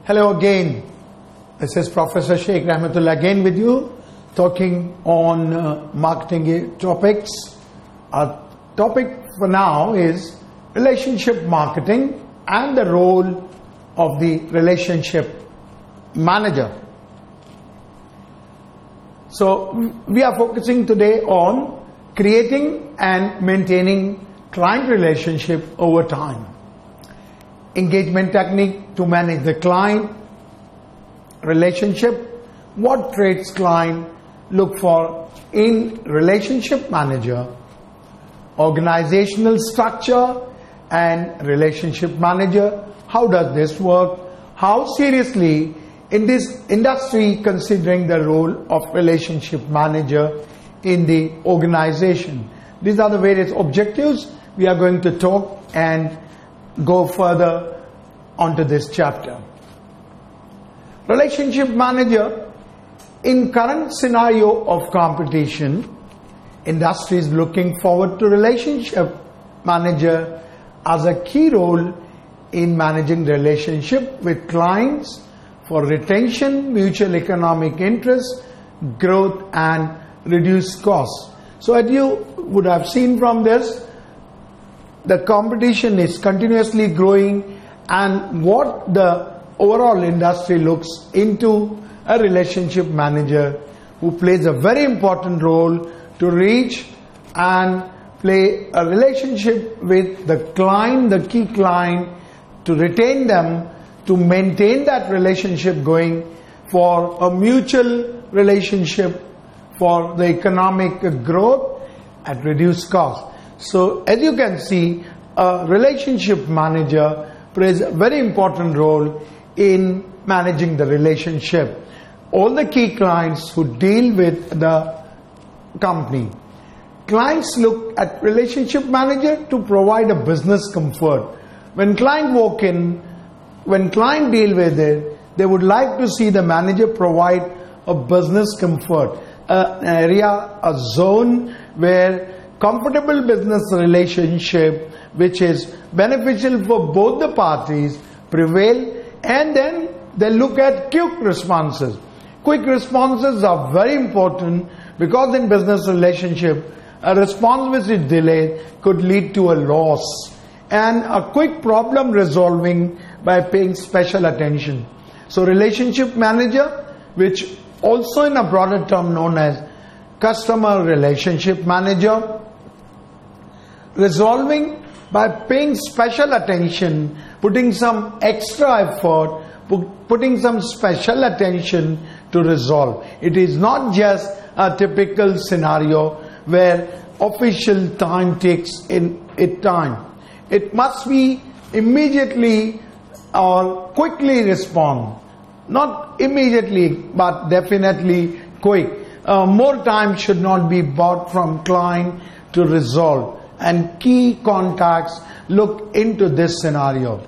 Hello again. This is Professor Sheikh Rahmatullah again with you, talking on marketing topics. Our topic for now is relationship marketing and the role of the relationship manager. So we are focusing today on creating and maintaining client relationship over time. Engagement technique to manage the client relationship. What traits client look for in relationship manager? Organizational structure and relationship manager. How does this work? How seriously in this industry considering the role of relationship manager in the organization? These are the various objectives we are going to talk and go further onto this chapter. Relationship manager, in current scenario of competition, industry is looking forward to relationship manager as a key role in managing relationship with clients for retention, mutual economic interest, growth and reduced costs. So as you would have seen from this, the competition is continuously growing, and what the overall industry looks into a relationship manager who plays a very important role to reach and play a relationship with the client, the key client, to retain them, to maintain that relationship going for a mutual relationship for the economic growth at reduced cost. So as you can see, a relationship manager plays a very important role in managing the relationship. All the key clients who deal with the company. Clients look at relationship manager to provide a business comfort. When client walk in, when client deal with it, they would like to see the manager provide a business comfort, an area, a zone where comfortable business relationship which is beneficial for both the parties prevail, and then they look at quick responses. Quick responses are very important because in business relationship, a response which is delayed could lead to a loss, and a quick problem resolving by paying special attention. So relationship manager, which also in a broader term known as customer relationship manager, resolving by paying special attention, putting some extra effort, putting some special attention to resolve. It is not just a typical scenario where official time takes in it time. It must be immediately or quickly respond. Not immediately, but definitely quick. More time should not be bought from client to resolve. And key contacts look into this scenario.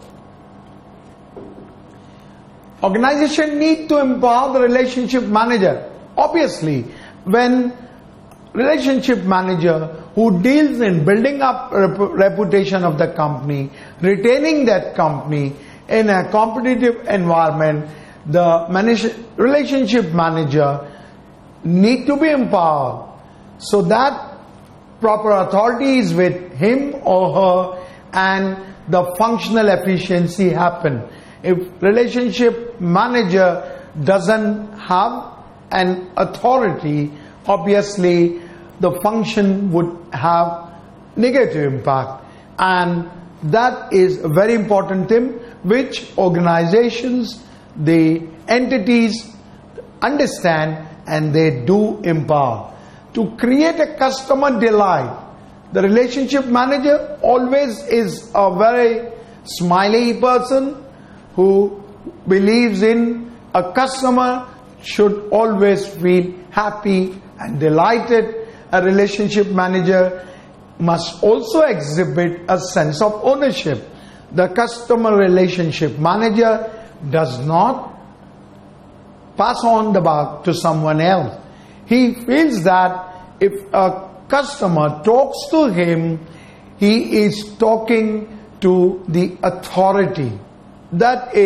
Organization need to empower the relationship manager. Obviously, when relationship manager who deals in building up reputation of the company, retaining that company in a competitive environment, the relationship manager need to be empowered so that proper authority is with him or her and the functional efficiency happen. If relationship manager doesn't have an authority, obviously the function would have negative impact, and that is a very important thing which organizations, the entities understand and they do empower. To create a customer delight, the relationship manager always is a very smiley person who believes in a customer should always feel happy and delighted. A relationship manager must also exhibit a sense of ownership. The customer relationship manager does not pass on the buck to someone else. He feels that if a customer talks to him, he is talking to the authority. That is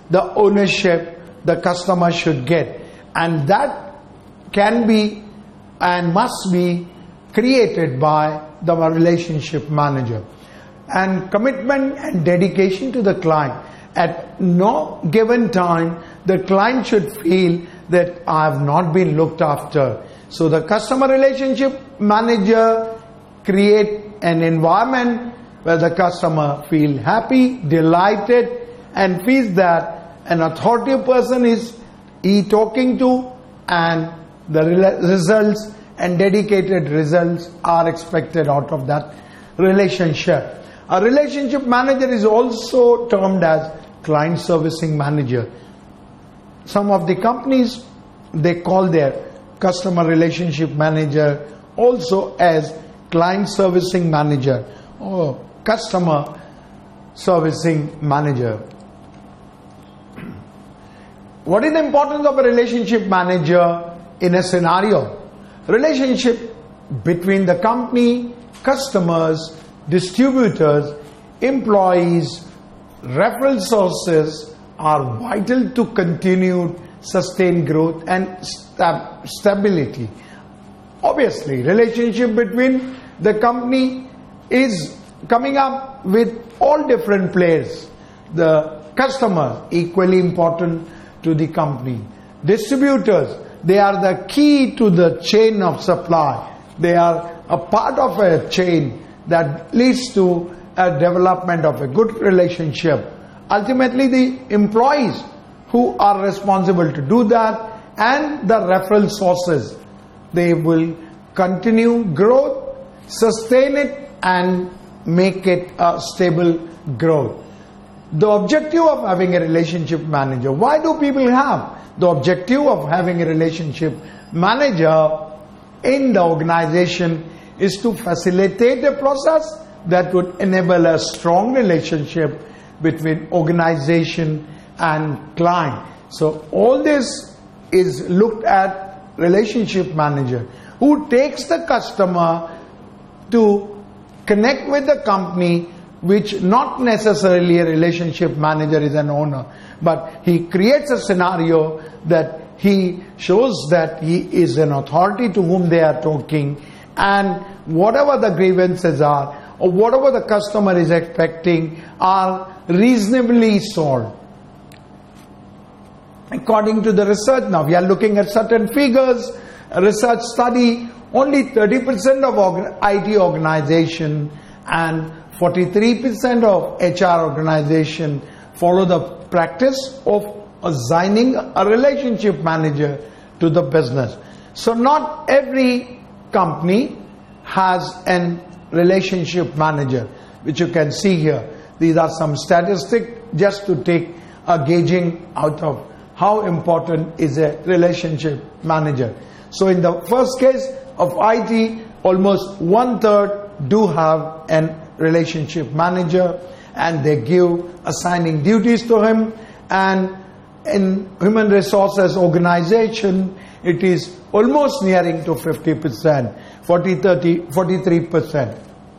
the ownership the customer should get. And that can be and must be created by the relationship manager. And commitment and dedication to the client. At no given time, the client should feel that I have not been looked after. So the customer relationship manager create an environment where the customer feel happy, delighted, and feels that an authoritative person is he talking to, and the results and dedicated results are expected out of that relationship. A relationship manager is also termed as client servicing manager. Some of the companies, they call their customer relationship manager also as client servicing manager or customer servicing manager. What is the importance of a relationship manager in a scenario? Relationship between the company, customers, distributors, employees, referral sources are vital to continued sustained growth and stability. Obviously, relationship between the company is coming up with all different players. The customer, equally important to the company. Distributors, they are the key to the chain of supply. They are a part of a chain that leads to a development of a good relationship. Ultimately, the employees who are responsible to do that, and the referral sources, they will continue growth, sustain it, and make it a stable growth. The objective of having a relationship manager, why do people have the objective of having a relationship manager in the organization is to facilitate a process that would enable a strong relationship between organization and client. So all this is looked at relationship manager who takes the customer to connect with the company, which not necessarily a relationship manager is an owner, but he creates a scenario that he shows that he is an authority to whom they are talking, and whatever the grievances are or whatever the customer is expecting are reasonably solved. According to the research, now we are looking at certain figures, a research study, only 30% of IT organization and 43% of HR organization follow the practice of assigning a relationship manager to the business. So not every company has a relationship manager, which you can see here. These are some statistics just to take a gauging out of how important is a relationship manager. So in the first case of IT, almost 1/3 do have a relationship manager, and they give assigning duties to him. And in human resources organization, it is almost nearing to 50%, 43%.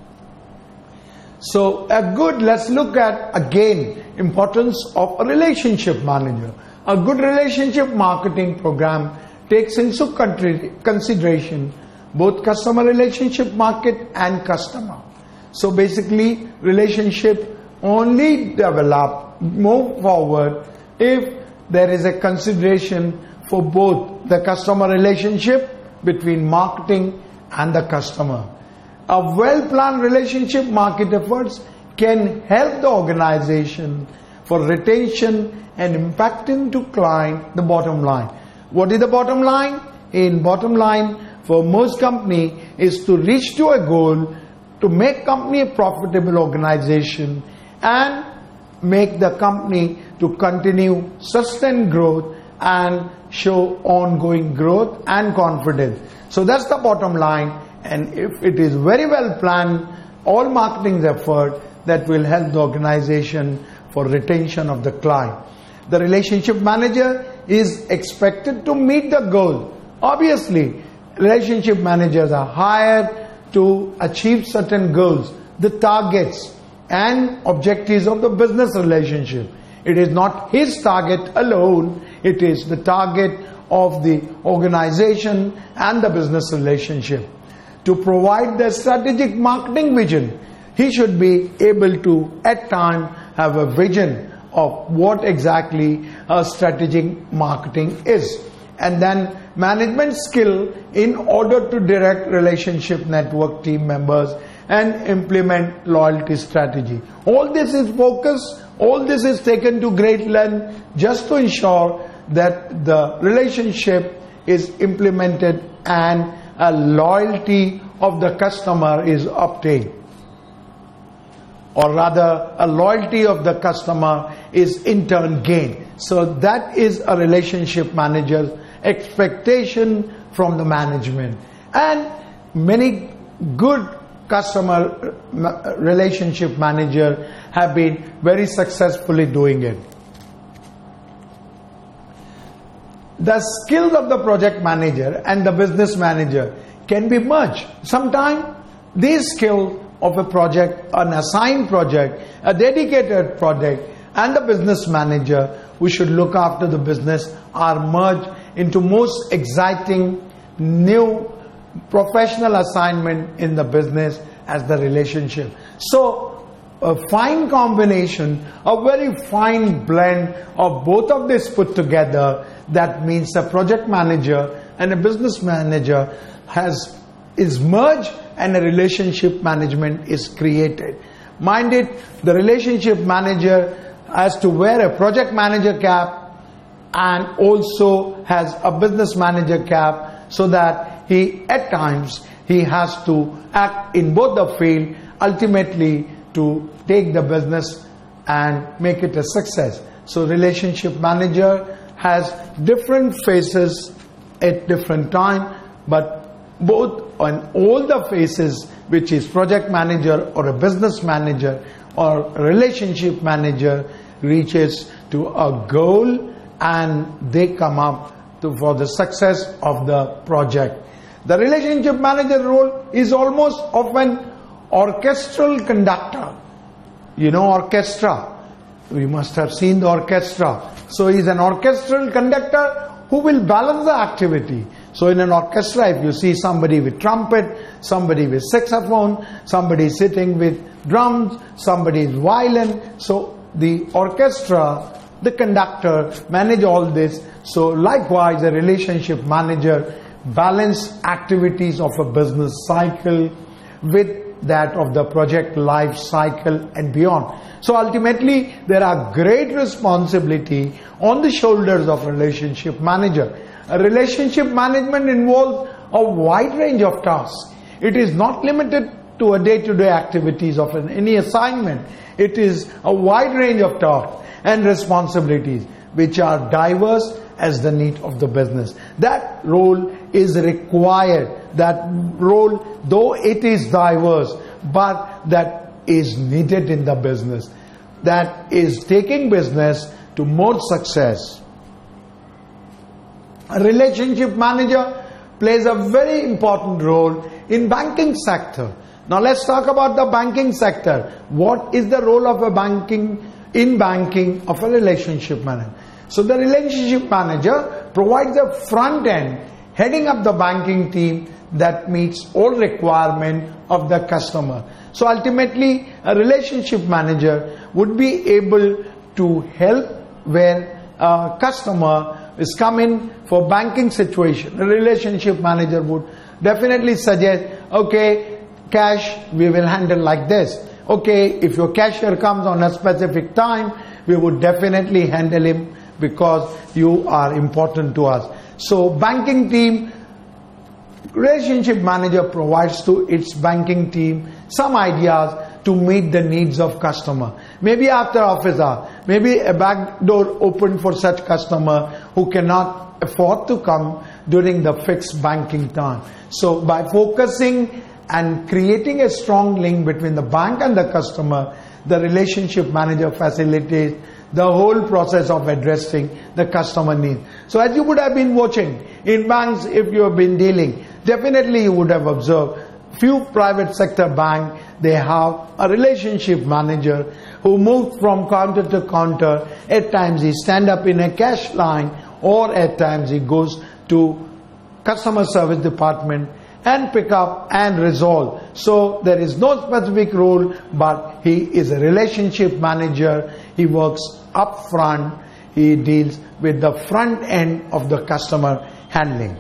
So let's look at again importance of a relationship manager. A good relationship marketing program takes into consideration both customer relationship market and customer. So basically, relationship only move forward if there is a consideration for both the customer relationship between marketing and the customer. A well-planned relationship market efforts can help the organization for retention and impacting to client the bottom line. What is the bottom line? In bottom line for most company is to reach to a goal to make company a profitable organization and make the company to continue sustain growth and show ongoing growth and confidence. So that's the bottom line, and if it is very well planned, all marketing effort that will help the organization for retention of the client. The relationship manager is expected to meet the goal. Obviously, relationship managers are hired to achieve certain goals, the targets and objectives of the business relationship. It is not his target alone, it is the target of the organization and the business relationship. To provide the strategic marketing vision, he should be able to at times have a vision of what exactly a strategic marketing is. And then management skill in order to direct relationship network team members and implement loyalty strategy. All this is focused, all this is taken to great length just to ensure that the relationship is implemented and a loyalty of the customer is obtained. Or rather, a loyalty of the customer is in turn gained. So that is a relationship manager's expectation from the management. And many good customer relationship managers have been very successfully doing it. The skills of the project manager and the business manager can be merged. Sometimes these skills of a project, an assigned project, a dedicated project, and the business manager who should look after the business are merged into most exciting new professional assignment in the business as the relationship. So a fine combination, a very fine blend of both of this put together, that means a project manager and a business manager is merged and a relationship management is created. Mind it, the relationship manager has to wear a project manager cap and also has a business manager cap, so that he at times he has to act in both the field ultimately to take the business and make it a success. So relationship manager has different phases at different time, but both on all the phases, which is project manager or a business manager or a relationship manager, reaches to a goal and they come up for the success of the project. The relationship manager role is almost of an orchestral conductor. You know orchestra. We must have seen the orchestra. So he is an orchestral conductor who will balance the activity. So in an orchestra, if you see somebody with trumpet, somebody with saxophone, somebody sitting with drums, somebody is violin. So the orchestra, the conductor manage all this. So likewise, a relationship manager balance activities of a business cycle with that of the project life cycle and beyond. So ultimately, there are great responsibility on the shoulders of a relationship manager. A relationship management involves a wide range of tasks. It is not limited to a day-to-day activities of any assignment. It is a wide range of tasks and responsibilities which are diverse as the need of the business. That role is required. That role, though it is diverse, but that is needed in the business. That is taking business to more success. A relationship manager plays a very important role in banking sector. Now let's talk about the banking sector. What is the role of a banking of a relationship manager? So the relationship manager provides a front end heading up the banking team that meets all requirements of the customer. So ultimately, a relationship manager would be able to help when a customer is coming for banking situation. A relationship manager would definitely suggest, okay, cash we will handle like this. Okay, if your cashier comes on a specific time, we would definitely handle him because you are important to us. So banking team, relationship manager provides to its banking team some ideas to meet the needs of customer. Maybe after office hour, maybe a back door open for such customer who cannot afford to come during the fixed banking time. So by focusing and creating a strong link between the bank and the customer, the relationship manager facilitates the whole process of addressing the customer needs. So as you would have been watching in banks, if you have been dealing, definitely you would have observed few private sector banks, they have a relationship manager who moves from counter to counter. At times he stands up in a cash line, or at times he goes to customer service department and pick up and resolve. So there is no specific role, but he is a relationship manager. He works up front. He deals with the front end of the customer handling.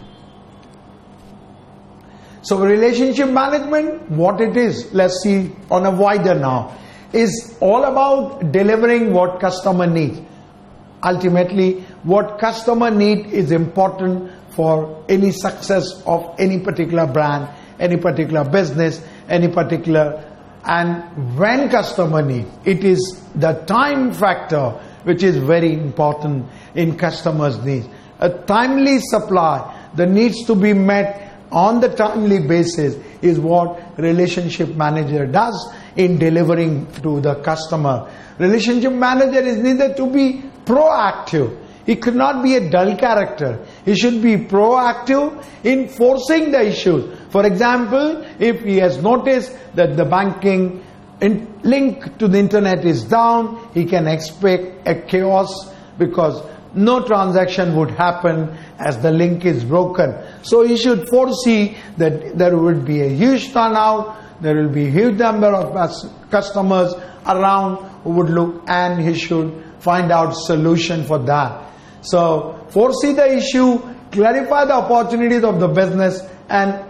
So relationship management, what it is, let's see on a wider now, is all about delivering what customer needs. Ultimately, what customer need is important for any success of any particular brand, any particular business, any particular, and when customer need, it is the time factor which is very important in customers' needs. A timely supply, the needs to be met on the timely basis, is what relationship manager does in delivering to the customer. Relationship manager is needed to be proactive. He could not be a dull character. He should be proactive in forcing the issues. For example, if he has noticed that the banking link to the internet is down, he can expect a chaos because no transaction would happen as the link is broken. So he should foresee that there would be a huge turnout, there will be a huge number of customers around who would look, and he should find out solution for that. So foresee the issue, clarify the opportunities of the business, and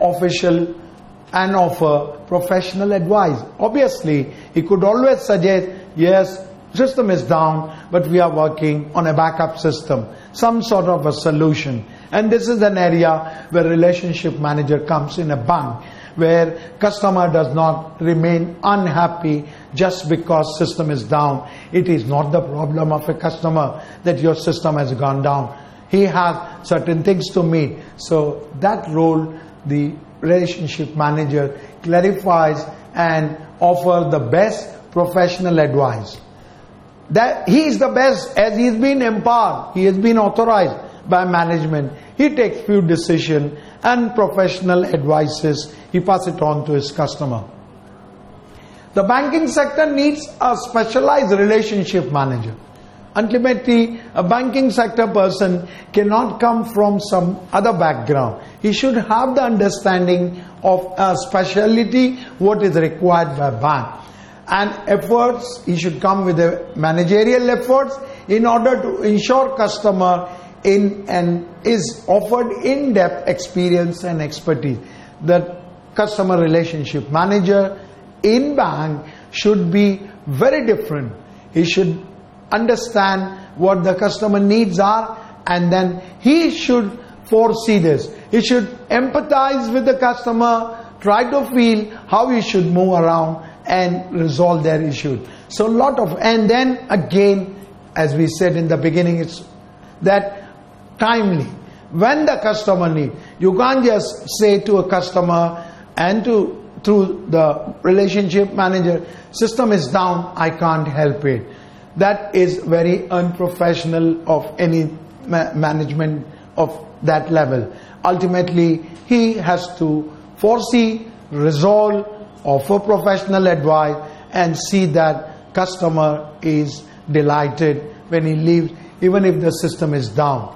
offer professional advice. Obviously, he could always suggest, yes, system is down, but we are working on a backup system, some sort of a solution. And this is an area where relationship manager comes in a bank, where customer does not remain unhappy just because system is down. It is not the problem of a customer that your system has gone down. He has certain things to meet. So that role, the relationship manager clarifies and offers the best professional advice. That he is the best as he has been empowered, he has been authorized by management. He takes few decisions and professional advices, he passes it on to his customer. The banking sector needs a specialized relationship manager. Ultimately, a banking sector person cannot come from some other background. He should have the understanding of a specialty, what is required by bank. And efforts, he should come with a managerial efforts in order to ensure customer is offered in-depth experience and expertise. The customer relationship manager in bank should be very different. He should understand what the customer needs are, and then he should foresee this. He should empathize with the customer, try to feel how he should move around and resolve their issue. So and then again, as we said in the beginning, it's that timely. When the customer needs, you can't just say to a customer and through the relationship manager, system is down, I can't help it. That is very unprofessional of any management of that level. Ultimately, he has to foresee, resolve, offer professional advice, and see that customer is delighted when he leaves, even if the system is down.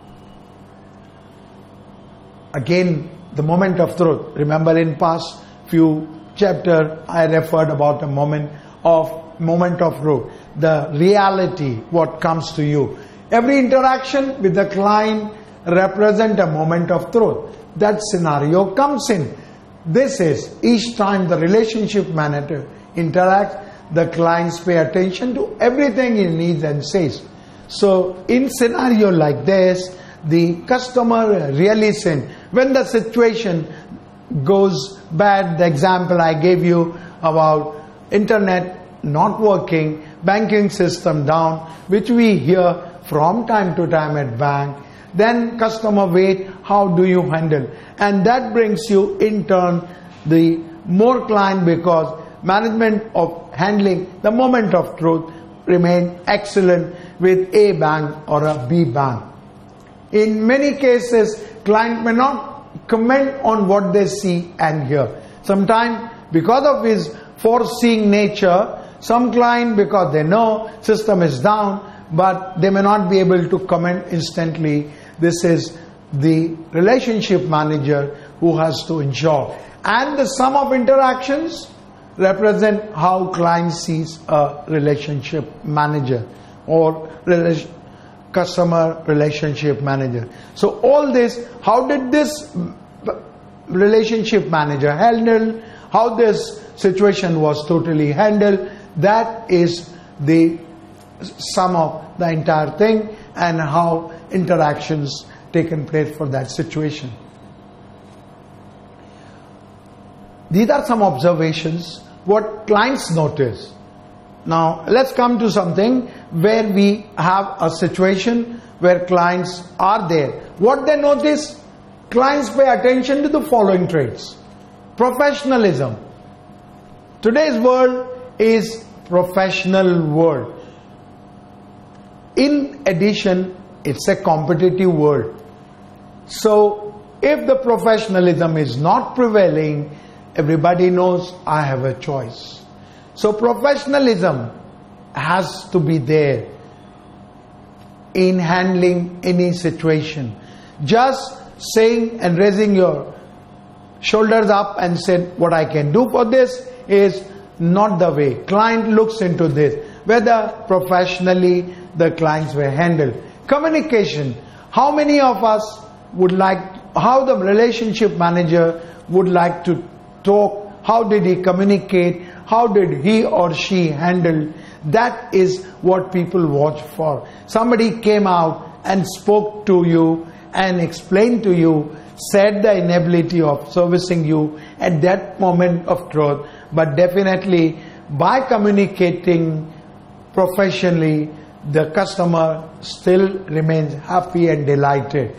Again, the moment of truth. Remember, in past few chapters, I referred about a moment of truth. The reality, what comes to you. Every interaction with the client represents a moment of truth. That scenario comes in. This is each time the relationship manager interacts, the clients pay attention to everything he needs and says. So in scenario like this, the customer really listens. When the situation goes bad, the example I gave you about internet not working, banking system down, which we hear from time to time at bank, then customer wait, how do you handle? And that brings you in turn the more client, because management of handling the moment of truth remain excellent with A bank or a B bank. In many cases, client may not comment on what they see and hear. Sometimes because of his foreseeing nature. Some client, because they know system is down, but they may not be able to comment instantly. This is the relationship manager who has to ensure. And the sum of interactions represent how client sees a relationship manager or customer relationship manager. So all this, how did this relationship manager handle, how this situation was totally handled, that is the sum of the entire thing, and how interactions taken place for that situation. These are some observations what clients notice. Now let's come to something where we have a situation where clients are there. What they notice? Clients pay attention to the following traits. Professionalism. Today's world is professional world. In addition, it's a competitive world. So if the professionalism is not prevailing, everybody knows I have a choice. So professionalism has to be there in handling any situation. Just saying and raising your shoulders up and said what I can do for this is not the way. Client looks into this, whether professionally the clients were handled. Communication. How many of us would like, how the relationship manager would like to talk, how did he communicate, how did he or she handle? That is what people watch for. Somebody came out and spoke to you and explained to you, said the inability of servicing you at that moment of truth, but definitely by communicating professionally, the customer still remains happy and delighted.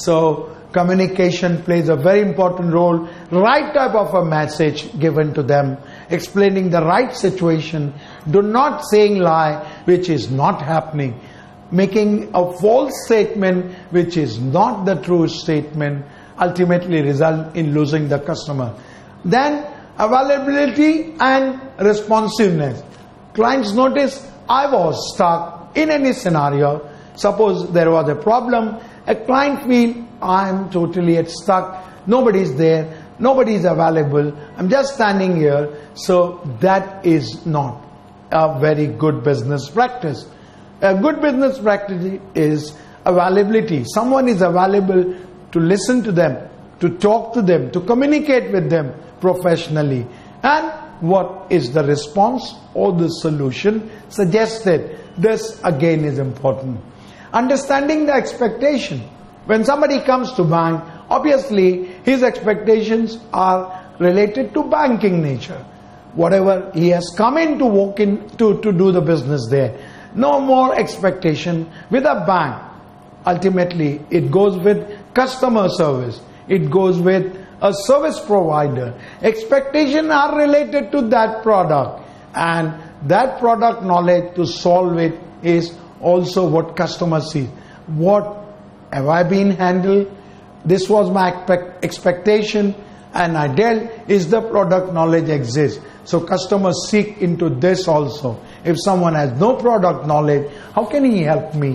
So communication plays a very important role. Right type of a message given to them, explaining the right situation. Do not saying lie which is not happening, making a false statement which is not the true statement, ultimately result in losing the customer. Then availability and responsiveness. Clients notice, I was stuck in any scenario. Suppose there was a problem, a client feel I am totally stuck, nobody is there, nobody is available, I'm just standing here. So that is not a very good business practice. A good business practice is availability. Someone is available to listen to them, to talk to them, to communicate with them professionally. And what is the response or the solution suggested? This again is important. Understanding the expectation. When somebody comes to bank, obviously his expectations are related to banking nature. Whatever he has come in to walk in to do the business there. No more expectation with a bank. Ultimately, it goes with customer service. It goes with a service provider. Expectations are related to that product, and that product knowledge to solve it is also what customers see. What have I been handled? This was my expectation, and I dealt. Is the product knowledge exists? So customers seek into this also. If someone has no product knowledge, how can he help me?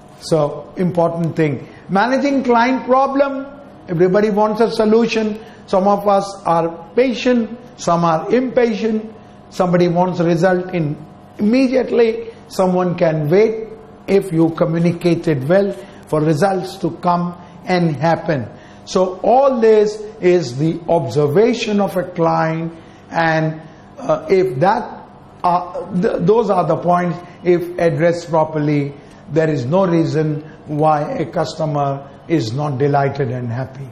So important thing. Managing client problem. Everybody wants a solution. Some of us are patient, some are impatient. Somebody wants a result in immediately. Someone can wait if you communicated well for results to come and happen. So all this is the observation of a client, and if that those are the points, if addressed properly, there is no reason why a customer is not delighted and happy.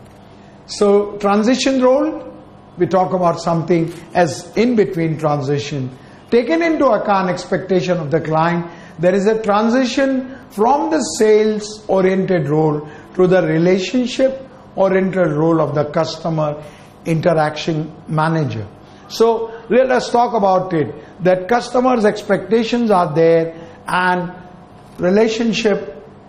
So transition role, we talk about something as in between transition. Taken into account expectation of the client, there is a transition from the sales oriented role to the relationship oriented role of the customer interaction manager. So let us talk about it, that customers' expectations are there and relationship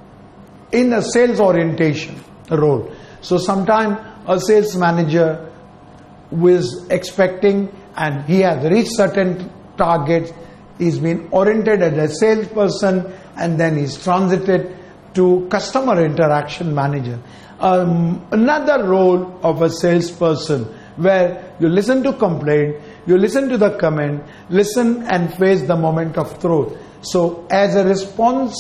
in a sales orientation role. So sometimes a sales manager who is expecting and he has reached certain targets. He's been oriented as a salesperson, and then he's transited to customer interaction manager. Another role of a salesperson, where you listen to complaint, you listen to the comment, listen and face the moment of truth. So as a response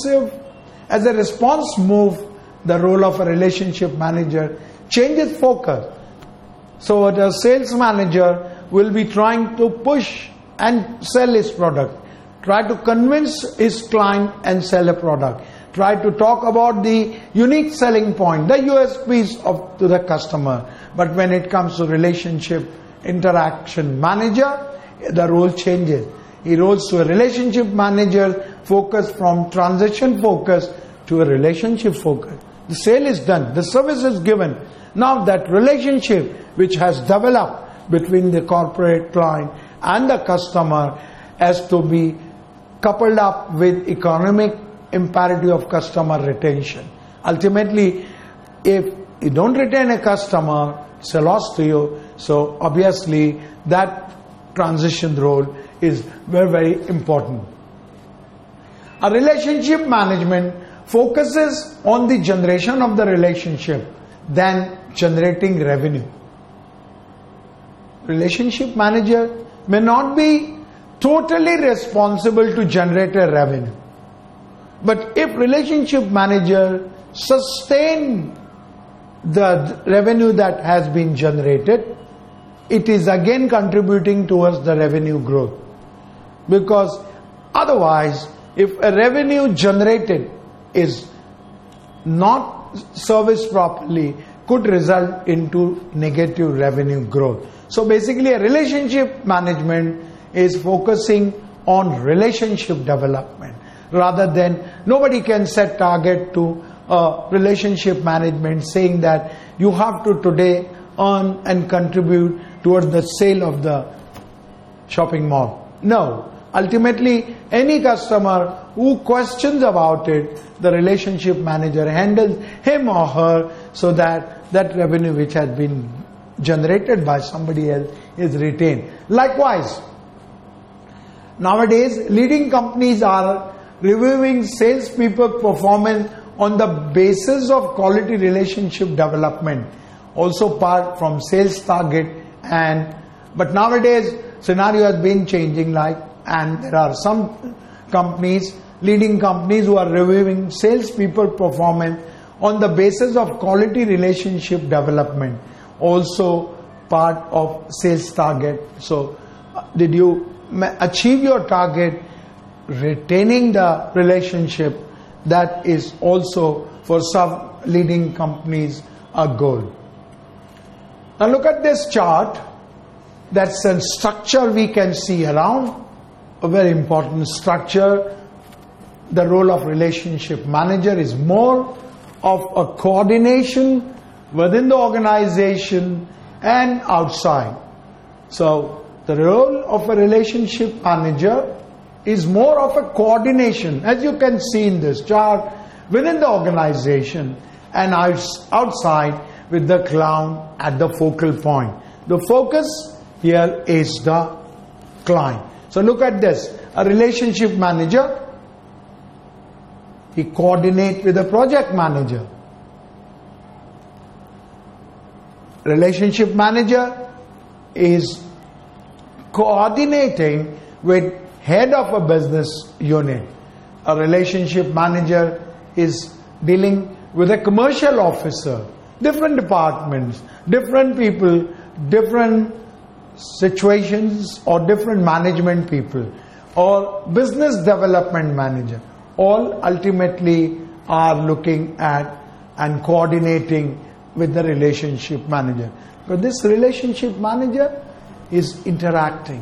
move, the role of a relationship manager changes focus. So the sales manager will be trying to push and sell his product, try to convince his client and sell a product, try to talk about the unique selling point, the USPs to the customer. But when it comes to relationship interaction manager, the role changes. He rolls to a relationship manager focus from transaction focus to a relationship focus. The sale is done, the service is given. Now that relationship which has developed between the corporate client and the customer has to be coupled up with economic imperative of customer retention. Ultimately, if you don't retain a customer, it's a loss to you. So obviously that transition role is very, very important. A relationship management focuses on the generation of the relationship than generating revenue. Relationship manager may not be totally responsible to generate a revenue. But if relationship manager sustain the revenue that has been generated, it is again contributing towards the revenue growth. Because otherwise, if a revenue generated is not serviced properly, could result into negative revenue growth. So basically a relationship management is focusing on relationship development rather than nobody can set target to relationship management saying that you have to today earn and contribute towards the sale of the shopping mall. No. Ultimately, any customer who questions about it, the relationship manager handles him or her so that that revenue which has been generated by somebody else is retained. Likewise, nowadays leading companies are reviewing salespeople performance on the basis of quality relationship development, also part from sales target. But nowadays scenario has been changing, and there are some companies, leading companies, who are reviewing salespeople performance on the basis of quality relationship development, also part of sales target. So did you achieve your target, retaining the relationship? That is also for some leading companies a goal. Now look at this chart. That's a structure we can see around, a very important structure. The role of relationship manager is more of a coordination within the organization and outside. So the role of a relationship manager is more of a coordination, as you can see in this chart, within the organization and outside with the client at the focal point. The focus here is the client. So look at this. A relationship manager, he coordinates with a project manager. Relationship manager is coordinating with head of a business unit. A relationship manager is dealing with a commercial officer, different departments, different people, different situations, or different management people, or business development manager. All ultimately are looking at and coordinating with the relationship manager. But this relationship manager is interacting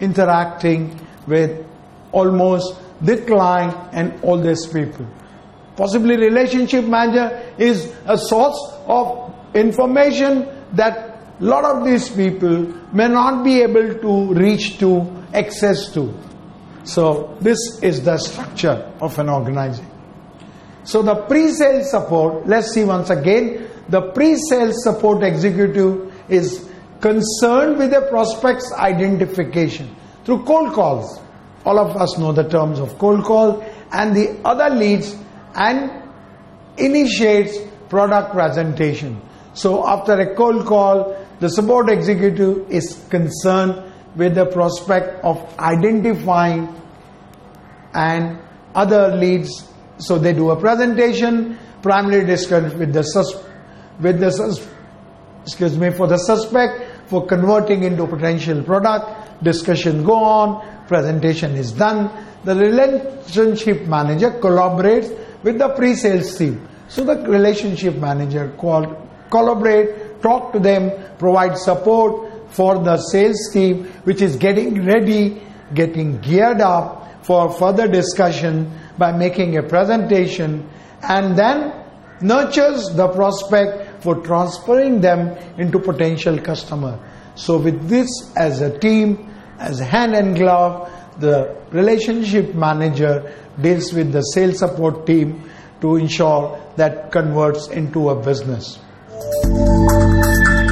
with almost the client and all these people. Possibly relationship manager is a source of information that a lot of these people may not be able to reach to, access to. So this is the structure of an organization. So the pre-sales support, let's see once again, the pre-sales support executive is concerned with the prospect's identification through cold calls. All of us know the terms of cold call, and the other leads and initiates product presentation. So after a cold call, the support executive is concerned with the prospect of identifying and other leads. So they do a presentation, primarily discuss with the suspect for converting into potential product. Discussion go on, presentation is done. The relationship manager collaborates with the pre-sales team. So the relationship manager collaborate, talk to them, provide support for the sales team, which is getting ready, getting geared up for further discussion by making a presentation, and then nurtures the prospect for transferring them into potential customer. So with this as a team, as hand and glove, the relationship manager deals with the sales support team to ensure that converts into a business.